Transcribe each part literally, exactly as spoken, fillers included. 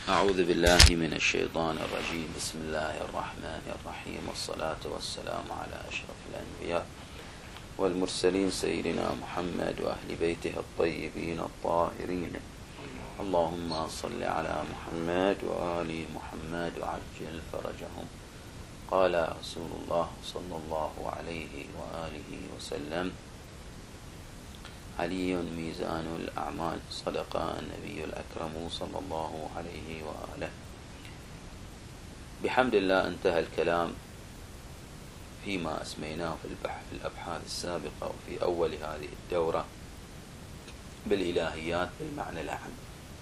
أعوذ بالله من الشيطان الرجيم. بسم الله الرحمن الرحيم، والصلاة والسلام على أشرف الأنبياء والمرسلين سيدنا محمد وأهل بيته الطيبين الطاهرين. اللهم صل على محمد وآل محمد وعجل فرجهم. قال رسول الله صلى الله عليه وآله وسلم: علي ميزان الأعمال، صدق النبي الأكرم صلى الله عليه وآله. بحمد الله انتهى الكلام فيما أسميناه في البحث في الأبحاث السابقة وفي أول هذه الدورة بالإلهيات بالمعنى العام،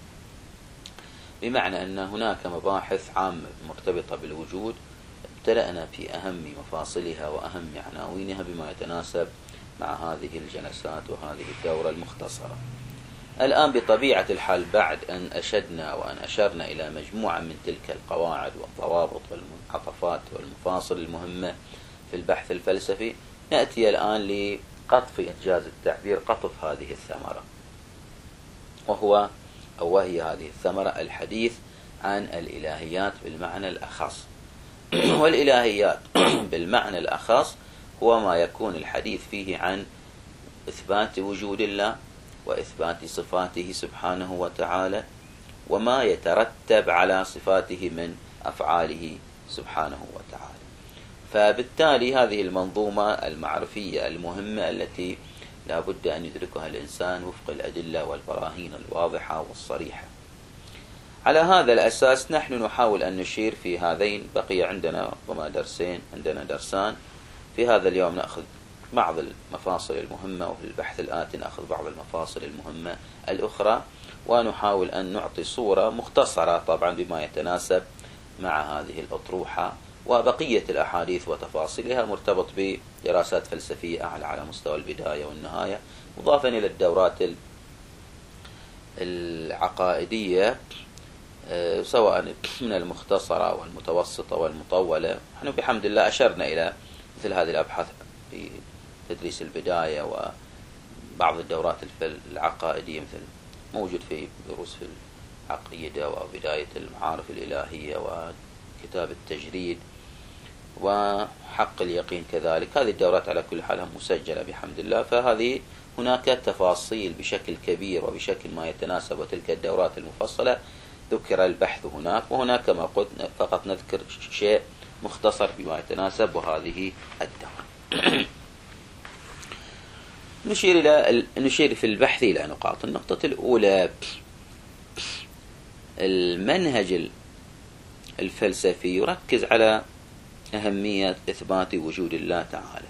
بمعنى أن هناك مباحث عامة مرتبطة بالوجود ابتدأنا في أهم مفاصلها وأهم عناوينها بما يتناسب مع هذه الجلسات وهذه الدورة المختصرة. الآن بطبيعة الحال بعد أن أشدنا وأن أشرنا إلى مجموعة من تلك القواعد والضوابط والمنعطفات والمفاصل المهمة في البحث الفلسفي، نأتي الآن لقطف، إنجاز التعبير، قطف هذه الثمرة، وهو أو وهي هذه الثمرة الحديث عن الإلهيات بالمعنى الأخص. والإلهيات بالمعنى الأخص هو ما يكون الحديث فيه عن إثبات وجود الله وإثبات صفاته سبحانه وتعالى وما يترتب على صفاته من أفعاله سبحانه وتعالى. فبالتالي هذه المنظومة المعرفية المهمة التي لا بد أن يدركها الإنسان وفق الأدلة والبراهين الواضحة والصريحة. على هذا الأساس نحن نحاول أن نشير في هذين، بقي عندنا ربما درسين، عندنا درسان في هذا اليوم، نأخذ بعض المفاصل المهمة، وفي البحث الآتي نأخذ بعض المفاصل المهمة الأخرى، ونحاول أن نعطي صورة مختصرة طبعا بما يتناسب مع هذه الأطروحة، وبقية الأحاديث وتفاصيلها مرتبط بدراسات فلسفية أعلى على مستوى البداية والنهاية، مضافا إلى الدورات العقائدية سواء من المختصرة والمتوسطة والمطولة. نحن بحمد الله أشرنا إلى مثل هذه الأبحاث في تدريس البداية وبعض الدورات العقائدية، مثل موجود في دروس في العقيدة وبداية المعارف الإلهية وكتاب التجريد وحق اليقين كذلك. هذه الدورات على كل حال مسجلة بحمد الله، فهذه هناك تفاصيل بشكل كبير وبشكل ما يتناسب، وتلك الدورات المفصلة ذكر البحث هناك، وهناك ما قلت فقط نذكر شيء مختصر بما يتناسب، وهذه الدورة. نشير إلى نشير في البحث إلى نقاط. النقطة الأولى: المنهج الفلسفي يركز على أهمية إثبات وجود الله تعالى،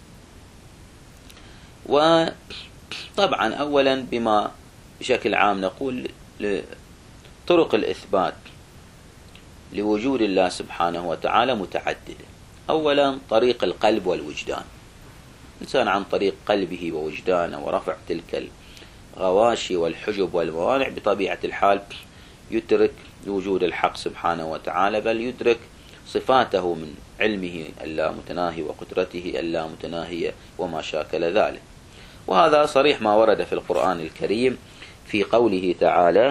وطبعا أولا بما بشكل عام نقول طرق الإثبات لوجود الله سبحانه وتعالى متعددة. أولا طريق القلب والوجدان، الإنسان عن طريق قلبه ووجدانه ورفع تلك الغواشي والحجب والموانع بطبيعة الحال يدرك وجود الحق سبحانه وتعالى، بل يدرك صفاته من علمه اللامتناهي وقدرته اللامتناهية وما شاكل ذلك. وهذا صريح ما ورد في القرآن الكريم في قوله تعالى: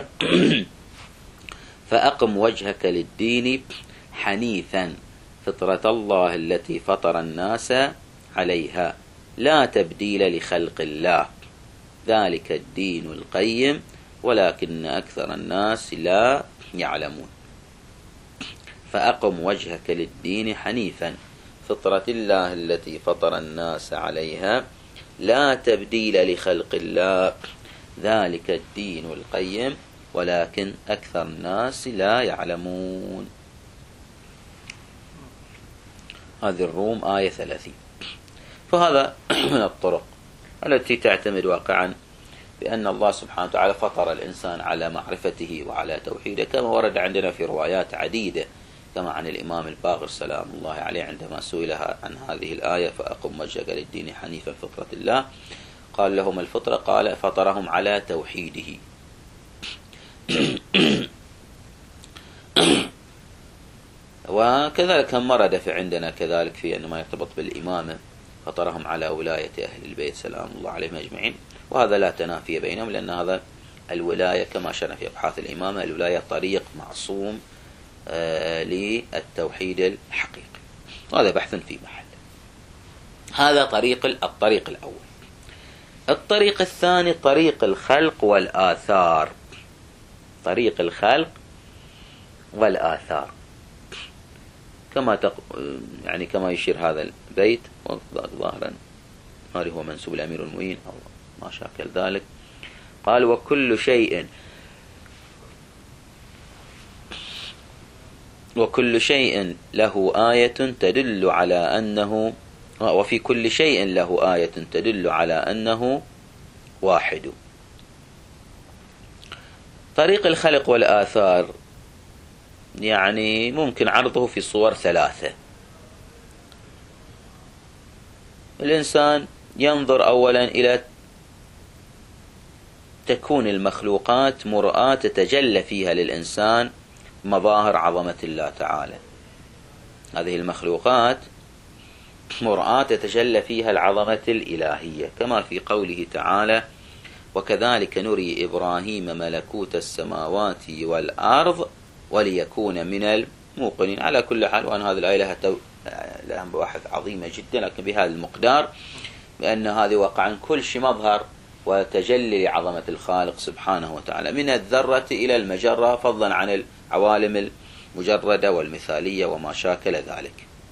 فأقم وجهك للدين حنيفا فطرة الله التي فطر الناس عليها لا تبديل لخلق الله ذلك الدين القيم ولكن أكثر الناس لا يعلمون. فأقم وجهك للدين حنيفا فطرة الله التي فطر الناس عليها لا تبديل لخلق الله ذلك الدين القيم ولكن أكثر الناس لا يعلمون. هذه الروم آية ثلاثين. فهذا من الطرق التي تعتمد واقعا بأن الله سبحانه وتعالى فطر الإنسان على معرفته وعلى توحيده، كما ورد عندنا في روايات عديدة، كما عن الإمام الباقر سلام الله عليه عندما سئل عن هذه الآية: فأقم وجهك للدين حنيفا فطرة الله، قال لهم الفطرة، قال فطرهم على توحيده. وكذلك هم ورد في عندنا كذلك في أن ما يرتبط بالإمامة: فطرهم على ولاية أهل البيت سلام الله عليهم أجمعين. وهذا لا تنافي بينهم، لأن هذا الولاية كما شرنا في أبحاث الإمامة، الولاية طريق معصوم للتوحيد الحقيقي، هذا بحث في محل. هذا طريق الطريق الأول. الطريق الثاني طريق الخلق والآثار. طريق الخلق والآثار كما تق... يعني كما يشير هذا البيت ظاهرا، هذا هو منسوب الأمير المؤمنين أو ما شاكل ذلك. قال: وكل شيء وكل شيء له آية تدل على أنه وفي كل شيء له آية تدل على أنه واحد. طريق الخلق والآثار يعني ممكن عرضه في صور ثلاثة. الإنسان ينظر أولا إلى تكون المخلوقات مرآة تتجلى فيها للإنسان مظاهر عظمة الله تعالى. هذه المخلوقات مرآة تتجلى فيها العظمة الإلهية، كما في قوله تعالى: وكذلك نري إبراهيم ملكوت السماوات والأرض وليكون من الموقنين. على كل حال، وأن هذه الآية لها, تو... لها مباحث عظيمة جدا، لكن بهذا المقدار، بأن هذه وقعا كل شيء مظهر وتجلي لعظمة الخالق سبحانه وتعالى، من الذرة إلى المجرة، فضلا عن العوالم المجردة والمثالية وما شاكل ذلك.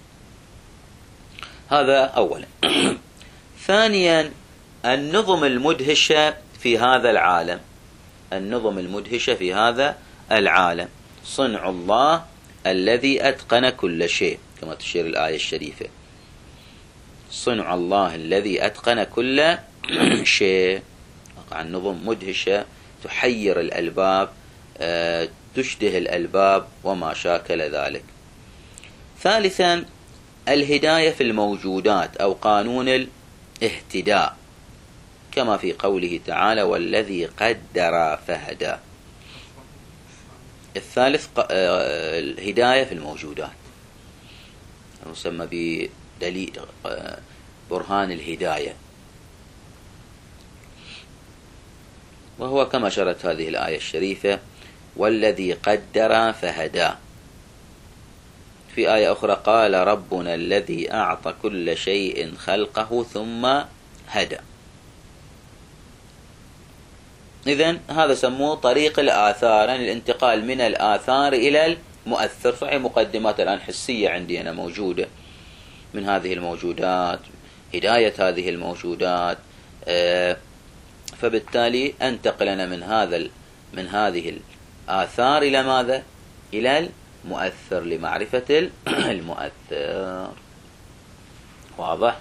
هذا أولا. ثانيا النظم المدهشة في هذا العالم. النظم المدهشة في هذا العالم صنع الله الذي أتقن كل شيء، كما تشير الآية الشريفة: صنع الله الذي أتقن كل شيء. عن نظم مدهشة تحير الألباب، تشده الألباب وما شاكل ذلك. ثالثا الهداية في الموجودات أو قانون الاهتداء، كما في قوله تعالى: والذي قدر فهدى. الثالث الهداية في الموجودات، يسمى بدليل برهان الهداية، وهو كما شرت هذه الآية الشريفة: والذي قدر فهدى. في آية أخرى قال: ربنا الذي أعطى كل شيء خلقه ثم هدى. إذن هذا سموه طريق الآثار، يعني الانتقال من الآثار إلى المؤثر. صحيح مقدمات الآن حسية عندي أنا موجودة من هذه الموجودات، هداية هذه الموجودات، فبالتالي أنتقل أنا من هذا من هذه الآثار إلى ماذا؟ إلى المؤثر، لمعرفة المؤثر. واضح؟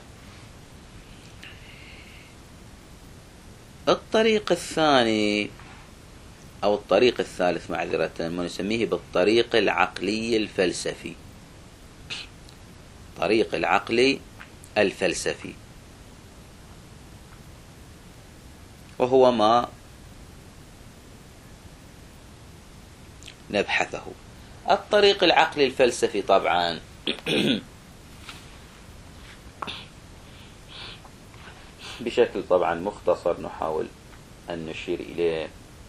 الطريق الثاني أو الطريق الثالث معذرة ما نسميه بالطريق العقلي الفلسفي. طريق العقلي الفلسفي، وهو ما نبحثه. الطريق العقلي الفلسفي طبعا بشكل طبعا مختصر نحاول أن نشير إليه.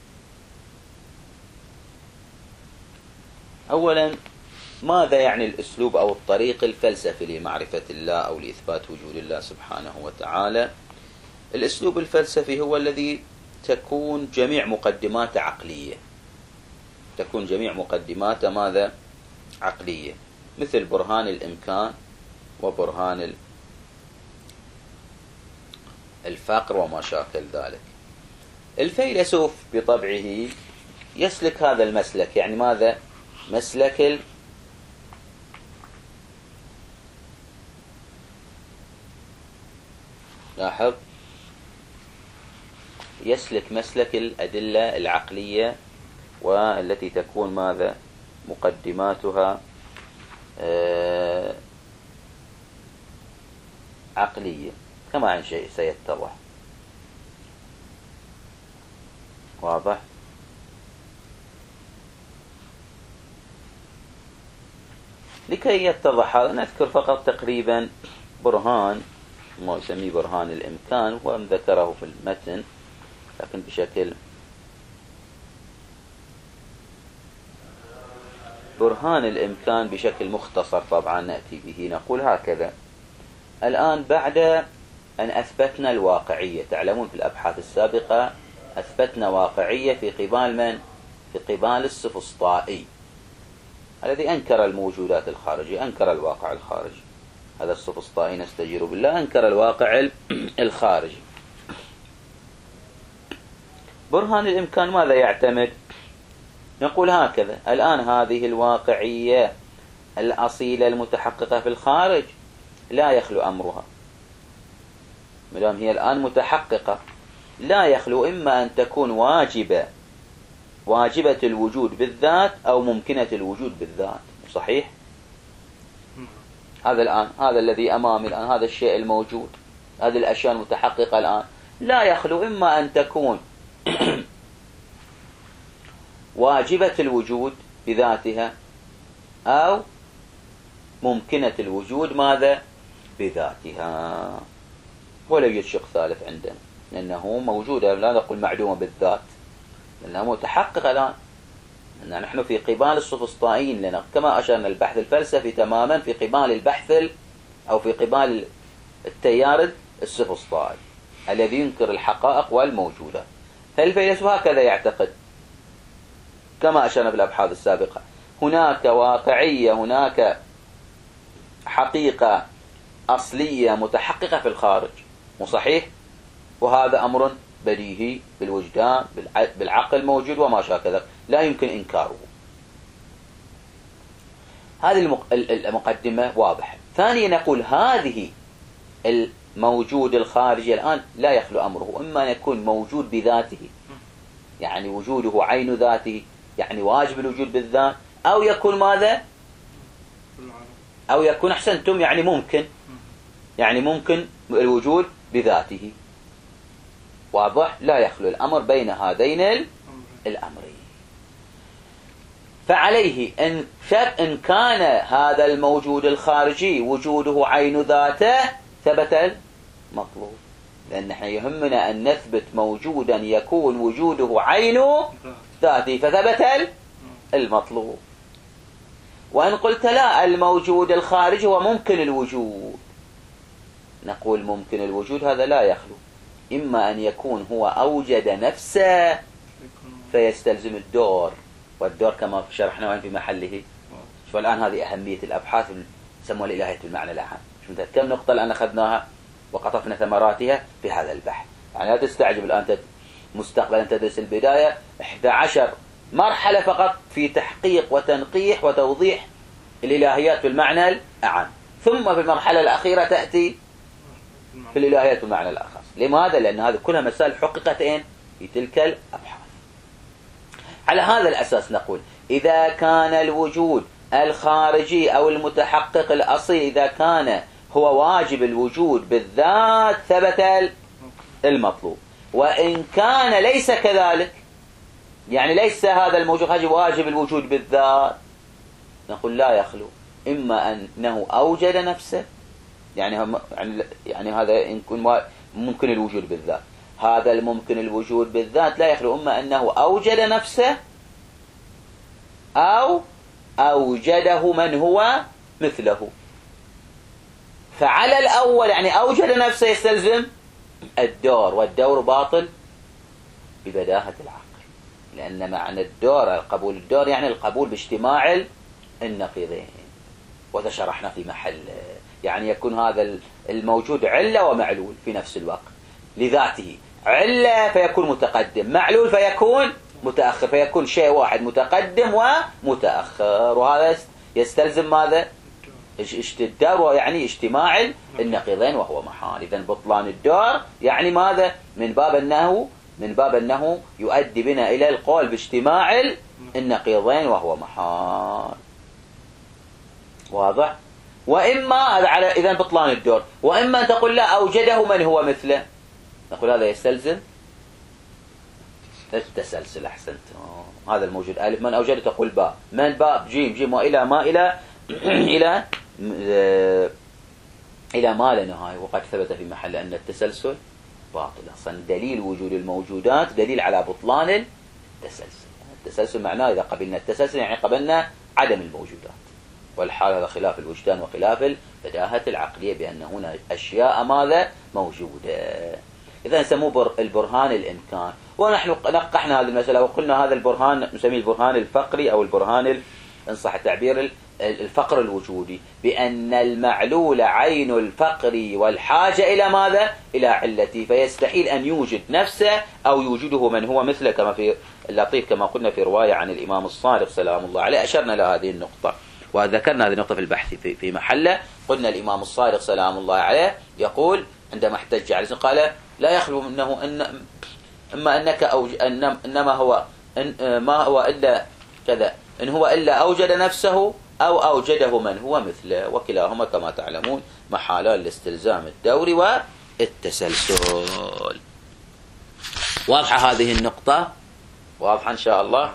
أولا، ماذا يعني الأسلوب أو الطريق الفلسفي لمعرفة الله أو لإثبات وجود الله سبحانه وتعالى؟ الأسلوب الفلسفي هو الذي تكون جميع مقدمات عقلية، تكون جميع مقدمات ماذا؟ عقلية، مثل برهان الإمكان وبرهان الفقر وما شاكل ذلك. الفيلسوف بطبعه يسلك هذا المسلك، يعني ماذا؟ مسلك ال لاحظ يسلك مسلك الأدلة العقلية، والتي تكون ماذا؟ مقدماتها آه عقلية، كما عن شيء سيتضح. واضح؟ لكي يتضح هذا نذكر فقط تقريبا برهان ما يسميه برهان الإمكان، وذكره في المتن لكن بشكل برهان الإمكان بشكل مختصر طبعا نأتي به، نقول هكذا: الآن بعد أن أثبتنا الواقعية، تعلمون في الأبحاث السابقة أثبتنا واقعية في قبال من؟ في قبال السفسطائي الذي أنكر الموجودات الخارجية، أنكر الواقع الخارجي. هذا السفسطائي نستجير بالله أنكر الواقع الخارجي. برهان الإمكان ماذا يعتمد؟ نقول هكذا: الآن هذه الواقعية الأصيلة المتحققة في الخارج لا يخلو أمرها، مدام هي الآن متحققة لا يخلو إما أن تكون واجبة، واجبة الوجود بالذات، أو ممكنة الوجود بالذات. صحيح؟ هذا الآن هذا الذي أمامي الآن، هذا الشيء الموجود، هذه الأشياء المتحققة الآن لا يخلو إما أن تكون واجبة الوجود بذاتها، أو ممكنة الوجود ماذا؟ بذاتها. ولا يوجد شق ثالث عندنا، لأنه موجودة، لا نقول معدومة بالذات، لأنها متحققة الآن. أن نحن في قبال السفسطائيين لنا، كما أشرنا البحث الفلسفي تماما في قبال البحث أو في قبال التيار السفسطائي الذي ينكر الحقائق والموجودات. فالفيلسوف هكذا يعتقد كما أشرنا في الأبحاث السابقة: هناك واقعية، هناك حقيقة أصلية متحققة في الخارج، وصحيح، وهذا أمر بديهي بالوجدان بالعقل موجود وما شابه ذلك، لا يمكن إنكاره. هذه المقدمة واضحة. ثانيا نقول هذه الموجود الخارجي الآن لا يخلو أمره، إما أن يكون موجود بذاته، يعني وجوده عين ذاته، يعني واجب الوجود بالذات، أو يكون ماذا؟ أو يكون أحسنتم يعني ممكن، يعني ممكن الوجود بذاته. واضح؟ لا يخلو الأمر بين هذين الأمرين. فعليه إن, إن كان هذا الموجود الخارجي وجوده عين ذاته ثبت المطلوب، لأن نحن يهمنا أن نثبت موجودا يكون وجوده عين ذاته فثبت المطلوب. وإن قلت لا، الموجود الخارجي هو ممكن الوجود، نقول ممكن الوجود هذا لا يخلو، إما أن يكون هو أوجد نفسه فيستلزم الدور، والدور كما شرحنا في محله. شوف الآن هذه أهمية الأبحاث يسموها الإلهية بالمعنى العام. كم نقطة الآن أخذناها وقطفنا ثمراتها في هذا البحث. يعني لا تستعجب الآن مستقبلا تدرس البداية إحدى عشر مرحلة فقط في تحقيق وتنقيح وتوضيح الإلهيات بالمعنى الأعم، ثم في المرحلة الأخيرة تأتي في الإلهيات بالمعنى الأخص. لماذا؟ لأن هذه كلها مسائل حققتين في تلك الأبحاث. على هذا الأساس نقول إذا كان الوجود الخارجي أو المتحقق الأصيل إذا كان هو واجب الوجود بالذات ثبت المطلوب، وإن كان ليس كذلك، يعني ليس هذا الموجود واجب الوجود بالذات، نقول لا يخلو، إما أنه أوجد نفسه، يعني يعني هذا يكون ممكن الوجود بالذات، هذا الممكن الوجود بالذات لا يخلو إما أنه أوجد نفسه أو أوجده من هو مثله. فعلى الأول يعني أوجد نفسه يستلزم الدور، والدور باطل ببداهة العقل، لأن معنى الدور القبول، الدور يعني القبول باجتماع النقيضين، وذا شرحنا في محل، يعني يكون هذا الموجود علة ومعلول في نفس الوقت لذاته، علة فيكون متقدم، معلول فيكون متأخر، فيكون شيء واحد متقدم ومتأخر، وهذا يستلزم ماذا؟ الدور يعني اجتماع النقيضين وهو محال. إذن بطلان الدور يعني ماذا؟ من باب أنه من باب أنه يؤدي بنا إلى القول باجتماع النقيضين وهو محال. واضح؟ وإما هذا على إذن بطلان الدور، وإما أن تقول لا أوجده من هو مثله، نقول هذا يستلزم التسلسل. أحسنت، هذا الموجود ألف، من أوجده تقول باء، من باء جيم، جيم وإلى ما إلى إلى إلى ما لا نهاية. وقد ثبت في محل أن التسلسل باطل. أصلا دليل وجود الموجودات دليل على بطلان التسلسل. التسلسل معناه إذا قبلنا التسلسل يعني قبلنا عدم الموجودات، والحال هذا خلاف الوجدان وخلاف البداهة العقلية بأن هنا أشياء ماذا موجودة. إذا نسموه البرهان الإمكان. ونحن نقحنا هذه المسألة وقلنا هذا البرهان نسميه البرهان الفقري أو البرهان إن صح التعبير الفقر الوجودي، بأن المعلول عين الفقر والحاجة إلى ماذا؟ إلى علته، فيستحيل أن يوجد نفسه أو يوجده من هو مثله، كما في اللطيف كما قلنا في رواية عن الإمام الصادق سلام الله عليه، أشرنا لهذه النقطة وذكرنا هذه النقطة في البحث في, في محله. قلنا الإمام الصادق سلام الله عليه يقول عندما احتج عليه قال لا يخلو منه أن إما أنك أو أن إنما هو إن ما هو إلا كذا، إن هو إلا أوجد نفسه أو أوجده من هو مثله، وكلاهما كما تعلمون محالان لاستلزام الدور والتسلسل. واضحة هذه النقطة؟ واضحة إن شاء الله.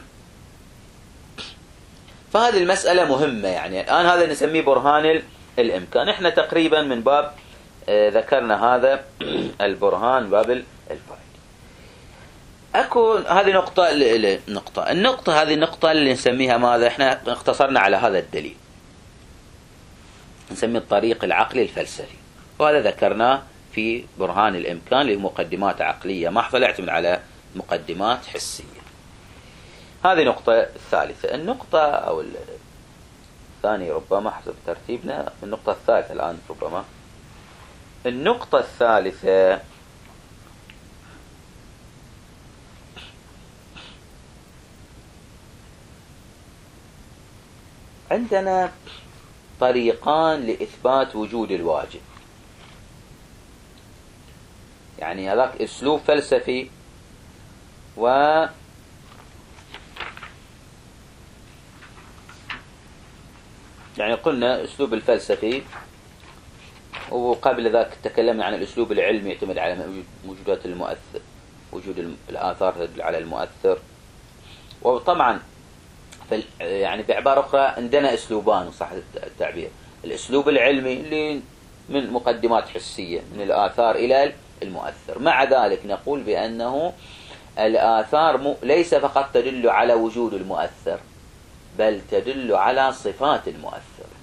فهذه المسألة مهمة، يعني الآن هذا نسميه برهان الإمكان. إحنا تقريبا من باب ذكرنا هذا البرهان باب الفائدة. أكون هذه نقطة النقطة النقطة هذه النقطة اللي نسميها ماذا؟ إحنا اختصرنا على هذا الدليل نسميه الطريق العقلي الفلسفي، وهذا ذكرناه في برهان الإمكان لمقدمات عقلية محضة لا يعتمد على مقدمات حسية. هذه نقطة الثالثة. النقطة أو الثانية ربما حسب ترتيبنا، النقطة الثالثة الآن ربما. النقطة الثالثة عندنا طريقان لإثبات وجود الواجب، يعني هذاك أسلوب فلسفي و يعني قلنا أسلوب الفلسفي، وقبل ذاك تكلمنا عن الأسلوب العلمي يعتمد على وجودات المؤثر، وجود الآثار تدل على المؤثر. وطبعا يعني بعبارة أخرى عندنا أسلوبان صح التعبير، الأسلوب العلمي اللي من مقدمات حسية من الآثار إلى المؤثر. مع ذلك نقول بأنه الآثار ليس فقط تدل على وجود المؤثر، بل تدل على صفات المؤثر.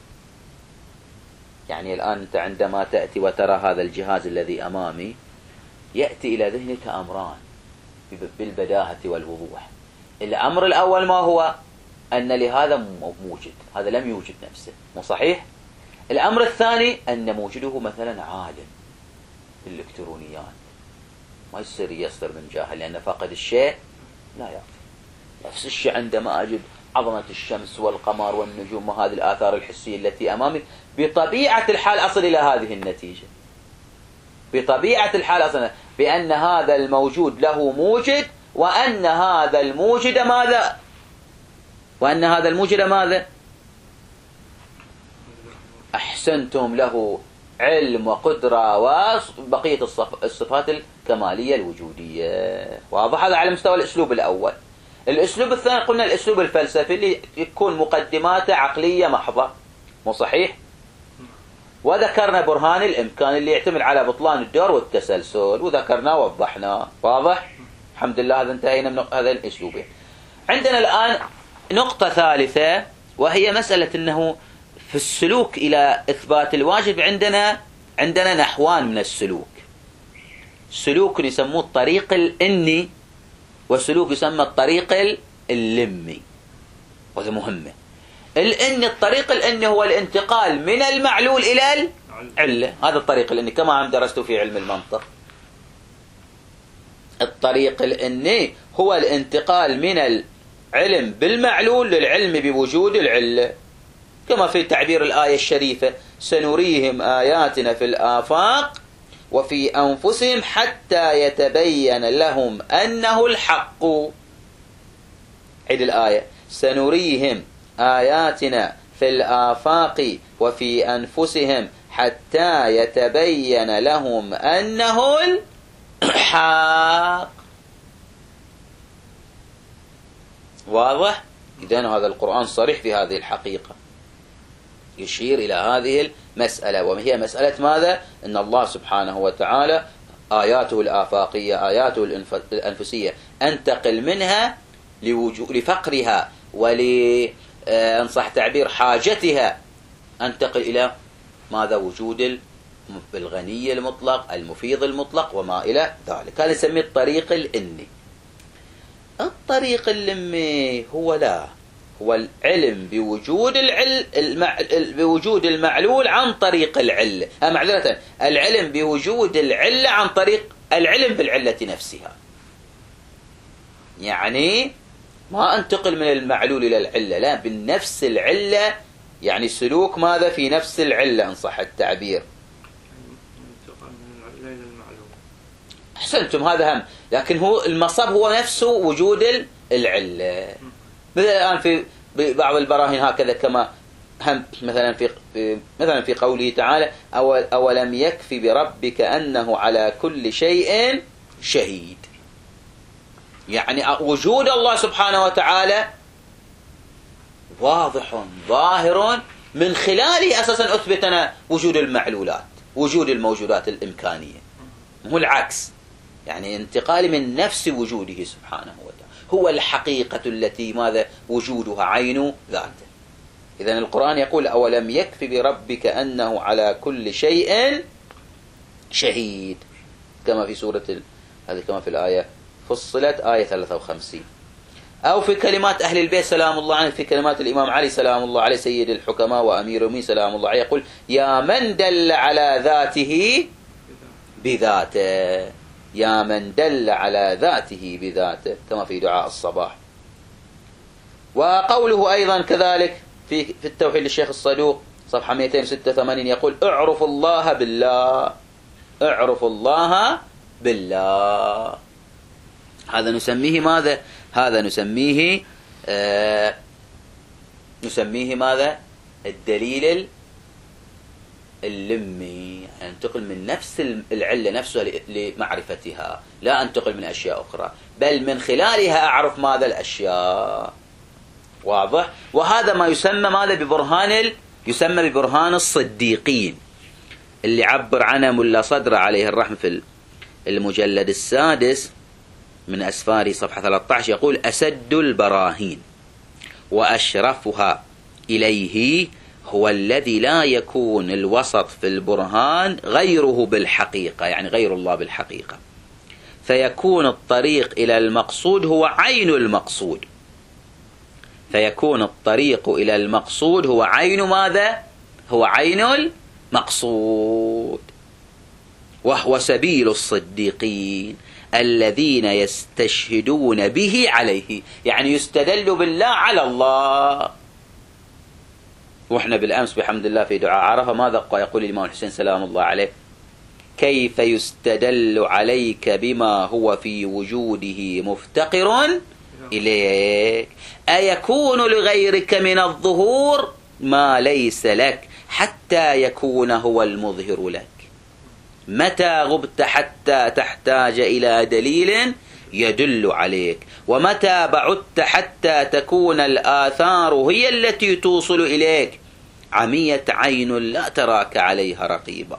يعني الآن أنت عندما تأتي وترى هذا الجهاز الذي أمامي يأتي إلى ذهنك أمران بالبداهة والوضوح. الأمر الأول ما هو؟ أن لهذا موجد، هذا لم يوجد نفسه، مو صحيح؟ الأمر الثاني أن موجده مثلا عالم بالإلكترونيات، ما يصير يصدر من جاهل، لأن فاقد الشيء لا يعطي. نفس الشيء عندما أجد عظمة الشمس والقمر والنجوم وهذه الآثار الحسية التي أمامي، بطبيعة الحال أصل إلى هذه النتيجة، بطبيعة الحال أصل بأن هذا الموجود له موجد، وأن هذا الموجد ماذا؟ وأن هذا الموجد ماذا؟ أحسنتم له علم وقدرة وبقية الصفات الكمالية الوجودية. واضح؟ هذا على مستوى الأسلوب الأول. الأسلوب الثاني قلنا الأسلوب الفلسفي اللي يكون مقدماته عقلية محضة، مو صحيح؟ وذكرنا برهان الإمكان اللي يعتمد على بطلان الدور والتسلسل، وذكرنا ووضحنا. واضح؟ الحمد لله هذا انتهينا من هذا الأسلوبين. عندنا الآن نقطة ثالثة، وهي مسألة أنه في السلوك إلى إثبات الواجب عندنا عندنا نحوان من السلوك. سلوك يسموه الطريق الإني، وسلوك يسمى الطريق اللمي، وهذا مهمة. الإني الطريق الإني هو الانتقال من المعلول إلى العلة، هذا الطريق الإني كما عم درستوا في علم المنطق. الطريق الإني هو الانتقال من العلم بالمعلول للعلم بوجود العلة، كما في تعبير الآية الشريفة: سنريهم آياتنا في الآفاق وفي أنفسهم حتى يتبين لهم أنه الحق. عيد الآية: سنريهم آياتنا في الآفاق وفي أنفسهم حتى يتبين لهم أنه الحق. واضح؟ إذن هذا القرآن صريح في هذه الحقيقة، يشير إلى هذه المسألة، وهي مسألة ماذا؟ أن الله سبحانه وتعالى آياته الآفاقية آياته الأنفسية أنتقل منها لفقرها ولعدم إن صح تعبير حاجتها، أنتقل إلى ماذا؟ وجود الغني المطلق، المفيض المطلق، وما إلى ذلك. هذا نسميه الطريق الإني. الطريق اللمي هو لا هو العلم بوجود العل المع... بوجود المعلول عن طريق العلة، معذرة العلم بوجود العلة عن طريق العلم بالعلة نفسها. يعني ما انتقل من المعلول إلى العلة، لا، بالنفس العلة، يعني سلوك ماذا في نفس العلة إن صح التعبير. انتقل من العلة إلى المعلول. أحسنتم، هذا هم، لكن هو المصب هو نفسه وجود العلة. مثلا الآن في بعض البراهين هكذا، كما هم مثلا في مثلا في قوله تعالى: أولم يكفي بربك أنه على كل شيء شهيد. يعني وجود الله سبحانه وتعالى واضح ظاهر، من خلاله أساسا أثبتنا وجود المعلولات، وجود الموجودات الإمكانية، مو العكس. يعني انتقال من نفس وجوده سبحانه وتعالى، هو الحقيقة التي ماذا؟ وجودها عين ذاته. إذن القرآن يقول: أولم يكفي بربك أنه على كل شيء شهيد، كما في سورة ال... هذه كما في الآية فصلت آية ثلاثة وخمسين. أو في كلمات أهل البيت سلام الله عليه، في كلمات الإمام علي سلام الله عليه سيد الحكماء وأمير المؤمنين سلام الله عليه، يقول: يا من دل على ذاته بذاته، يا من دل على ذاته بذاته، كما في دعاء الصباح. وقوله أيضا كذلك في في التوحيد للشيخ الصدوق صفحة مئتين وستة وثمانين، يقول: اعرف الله بالله، اعرف الله بالله. هذا نسميه ماذا؟ هذا نسميه آه نسميه ماذا؟ الدليل اللمي. يعني انتقل من نفس العلة نفسها لمعرفتها، لا انتقل من أشياء أخرى، بل من خلالها أعرف ماذا؟ الأشياء. واضح؟ وهذا ما يسمى ماذا؟ ببرهان ال... يسمى ببرهان الصديقين، اللي عبر عنه ملا صدر عليه الرحمة في المجلد السادس من أسفاره صفحة ثلاثة عشر، يقول: أسد البراهين وأشرفها إليه هو الذي لا يكون الوسط في البرهان غيره بالحقيقة، يعني غير الله بالحقيقة، فيكون الطريق إلى المقصود هو عين المقصود، فيكون الطريق إلى المقصود هو عين ماذا؟ هو عين المقصود، وهو سبيل الصديقين الذين يستشهدون به عليه، يعني يستدل بالله على الله. وإحنا بالأمس بحمد الله في دعاء عرفة ماذا يقول الإمام الحسين سلام الله عليه؟ كيف يستدل عليك بما هو في وجوده مفتقر إليك، أيكون لغيرك من الظهور ما ليس لك حتى يكون هو المظهر لك، متى غبت حتى تحتاج إلى دليل يدل عليك، ومتى بعدت حتى تكون الآثار هي التي توصل إليك، عميت عين لا تراك عليها رقيبا.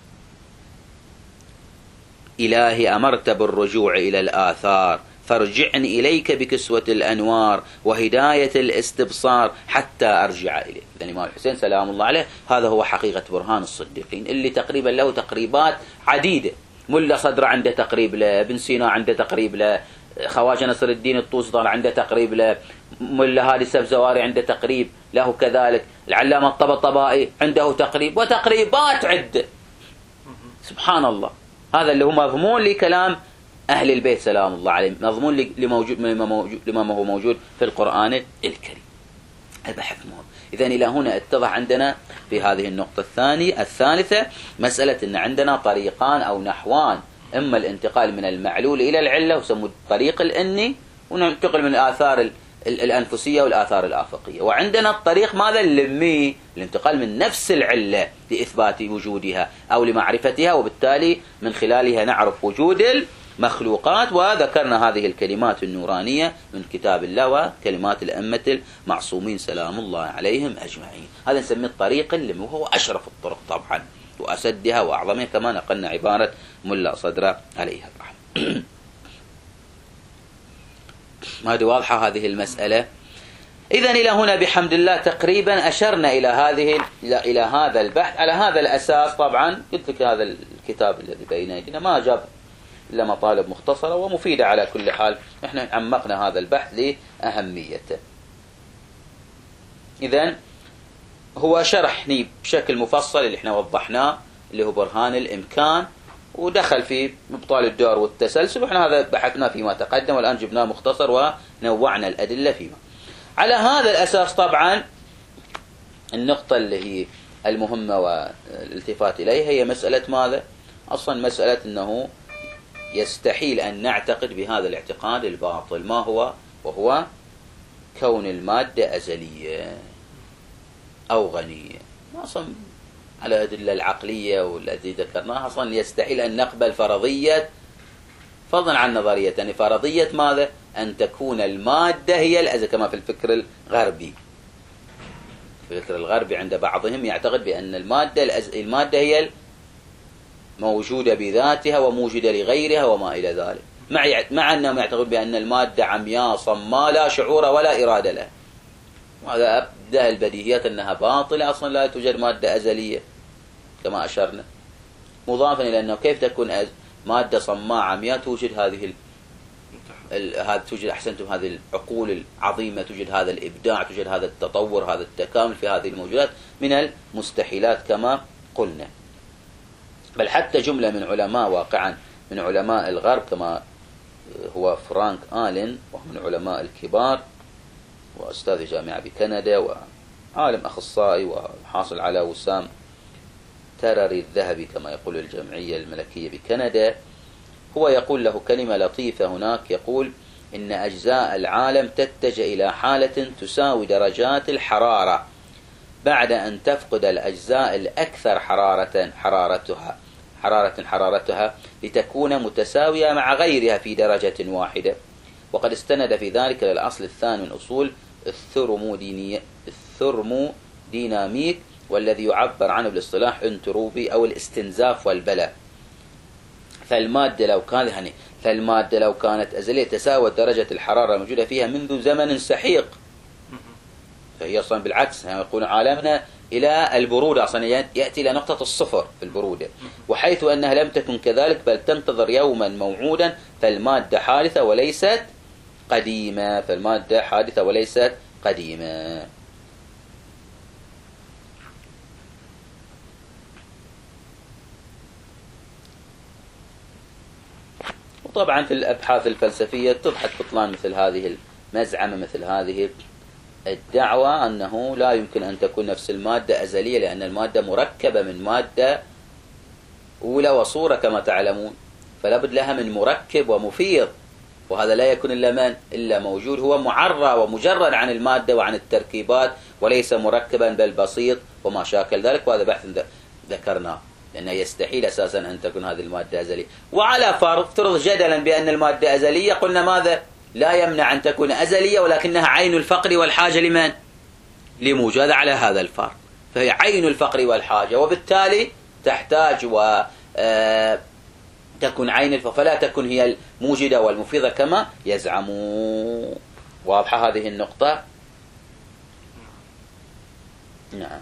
إلهي أمرت بالرجوع إلى الآثار، فارجعني إليك بكسوة الأنوار وهداية الاستبصار حتى أرجع إليك. إذن الإمام الحسين سلام الله عليه هذا هو حقيقة برهان الصديقين، اللي تقريبا له تقريبات عديدة. ملا صدر عنده تقريب له، ابن سينا عنده تقريب له، خواجة نصر الدين الطوسطان عنده تقريب له، ملا هادي السبزواري عنده تقريب له كذلك، العلامة الطبطبائي عنده تقريب، وتقريبات عدة. سبحان الله، هذا اللي هو مضمون لكلام أهل البيت سلام الله عليهم، مضمون لموجود لما هو موجود في القرآن الكريم. البحث مهم. إذن إلى هنا اتضح عندنا في هذه النقطة الثانية الثالثة مسألة أن عندنا طريقان أو نحوان، إما الانتقال من المعلول إلى العلة وسموه الطريق الإني، وننتقل من الآثار الأنفسية والآثار الآفقية، وعندنا الطريق ماذا؟ اللمي، الانتقال من نفس العلة لإثبات وجودها أو لمعرفتها، وبالتالي من خلالها نعرف وجود مخلوقات. وذكرنا هذه الكلمات النورانية من كتاب الله وكلمات الأئمة المعصومين سلام الله عليهم أجمعين. هذا نسميه الطريق اللي وهو أشرف الطرق طبعا وأسدها وأعظمها، كما نقلنا عبارة ملا صدر عليها الرحمة. هذه واضحة هذه المسألة. إذن إلى هنا بحمد الله تقريبا أشرنا إلى هذه إلى هذا البحث. على هذا الأساس طبعا قلت لك هذا الكتاب الذي بين أيدينا ما جاب إلا مطالب مختصرة ومفيدة على كل حال. إحنا عمقنا هذا البحث لأهميته. إذن هو شرحني بشكل مفصل اللي إحنا وضحناه اللي هو برهان الإمكان، ودخل في إبطال الدور والتسلسل، وإحنا هذا بحثنا فيما تقدم، والآن جبناه مختصر ونوعنا الأدلة فيما. على هذا الأساس طبعا النقطة اللي هي المهمة والالتفات إليها هي مسألة ماذا؟ أصلا مسألة أنه يستحيل أن نعتقد بهذا الاعتقاد الباطل. ما هو؟ وهو كون المادة أزلية أو غنية. أصلا على الأدلة العقلية والتي ذكرناها أصلا يستحيل أن نقبل فرضية، فضلا عن نظرية، يعني فرضية ماذا؟ أن تكون المادة هي الأزل، كما في الفكر الغربي. في الفكر الغربي عند بعضهم يعتقد بأن المادة الأز... المادة هي موجودة بذاتها وموجودة لغيرها وما إلى ذلك، مع مع أنهم يعتقد بأن المادة عمياء صماء لا شعور ولا إرادة لها. وهذا أبدأ البديهيات أنها باطلة، أصلا لا توجد مادة أزلية كما أشرنا. مضافا إلى أنه كيف تكون أز... مادة صماء عمياء توجد هذه ال... ال... هذا توجد أحسنتم هذه العقول العظيمة، توجد هذا الإبداع، توجد هذا التطور، هذا التكامل في هذه الموجودات من المستحيلات كما قلنا. بل حتى جملة من علماء واقعا من علماء الغرب كما هو فرانك آلين، وهو من علماء الكبار وأستاذ جامعة بكندا وعالم أخصائي وحاصل على وسام ترري الذهبي كما يقول الجمعية الملكية بكندا، هو يقول له كلمة لطيفة هناك، يقول إن أجزاء العالم تتجه إلى حالة تساوي درجات الحرارة بعد أن تفقد الأجزاء الأكثر حرارة حرارتها حرارة حرارتها لتكون متساوية مع غيرها في درجة واحدة. وقد استند في ذلك إلى الأصل الثاني من أصول الثرموديناميك، والذي يعبر عنه بالاصطلاح انتروبي أو الاستنزاف والبلاء. فالمادة لو كانت يعني فالمادة لو كانت أزلية تساوت درجة الحرارة الموجودة فيها منذ زمن سحيق، فهي أصلا بالعكس يعني يقول عالمنا إلى البرودة، أصلا يأتي إلى نقطة الصفر في البرودة، وحيث أنها لم تكن كذلك بل تنتظر يوما موعودا، فالمادة حادثة وليست قديمة فالمادة حادثة وليست قديمة. وطبعا في الأبحاث الفلسفية تضحك بطلان مثل هذه المزعمة، مثل هذه الدعوة أنه لا يمكن أن تكون نفس المادة أزلية، لأن المادة مركبة من مادة أولى وصورة كما تعلمون، فلا بد لها من مركب ومفيض، وهذا لا يكون إلا من إلا موجود هو معرى ومجرد عن المادة وعن التركيبات، وليس مركبا بل بسيط وما شاكل ذلك. وهذا بحث ذكرناه، لأنه يستحيل أساسا أن تكون هذه المادة أزلية. وعلى فرض افترض جدلا بأن المادة أزلية، قلنا ماذا؟ لا يمنع أن تكون أزلية، ولكنها عين الفقر والحاجة لمن؟ لموجود على هذا الفرض، فهي عين الفقر والحاجة، وبالتالي تحتاج و تكون عين الفقر، فلا تكون هي الموجدة والمفيضة كما يزعمون. واضحة هذه النقطة؟ نعم.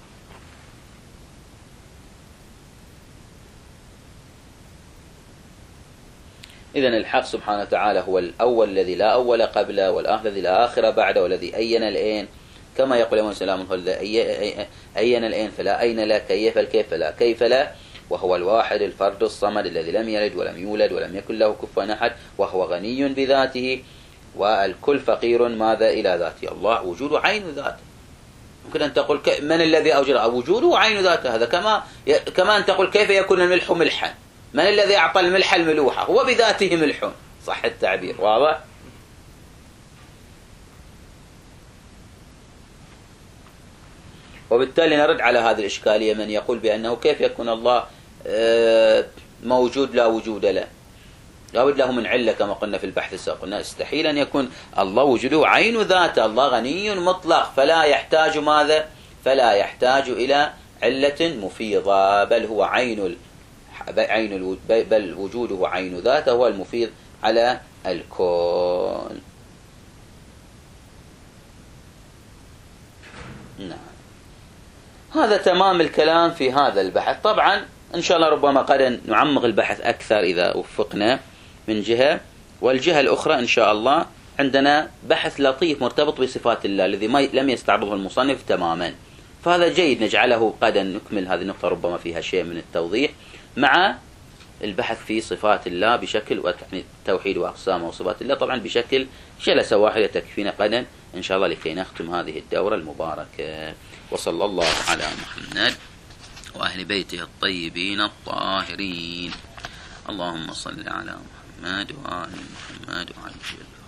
إذن الحق سبحانه وتعالى هو الأول الذي لا أول قبله، والآخر الذي لا آخر بعده، والذي أين الأين كما يقول يوم السلام هو الذي أين الأين فلا أين لا، كيف الكيف فلا كيف لا، وهو الواحد الفرد الصمد الذي لم يلد ولم يولد ولم يكن له كفوا أحد، وهو غني بذاته، والكل فقير ماذا إلى ذاته. الله وجوده عين ذاته. ممكن أن تقول من الذي أوجد وجوده عين ذاته، هذا كما كما أن تقول كيف يكون الملح ملحا، من الذي أعطى الملح الملوحة؟ هو بذاته ملح، صح التعبير واضح؟ وبالتالي نرد على هذه الإشكالية من يقول بأنه كيف يكون الله موجود لا وجود له، لا بد له من علة كما قلنا في البحث السابق، قلنا استحيل أن يكون الله وجوده عين ذاته، الله غني مطلق فلا يحتاج ماذا؟ فلا يحتاج إلى علة مفيضة، بل هو عين عين بل وجوده عين ذاته هو المفيض على الكون. نعم. هذا تمام الكلام في هذا البحث. طبعا إن شاء الله ربما قد نعمق البحث أكثر إذا وفقنا من جهة، والجهة الأخرى إن شاء الله عندنا بحث لطيف مرتبط بصفات الله الذي ما لم يستعرضه المصنف تماما، فهذا جيد نجعله غدا نكمل هذه النقطة ربما فيها شيء من التوضيح مع البحث في صفات الله بشكل يعني التوحيد وأقسامه وصفات الله طبعا بشكل جلسة واحدة تكفينا غدا إن شاء الله لكي نختم هذه الدورة المباركة. وصلى الله على محمد وأهل بيته الطيبين الطاهرين. اللهم صل على محمد وآل محمد وعلى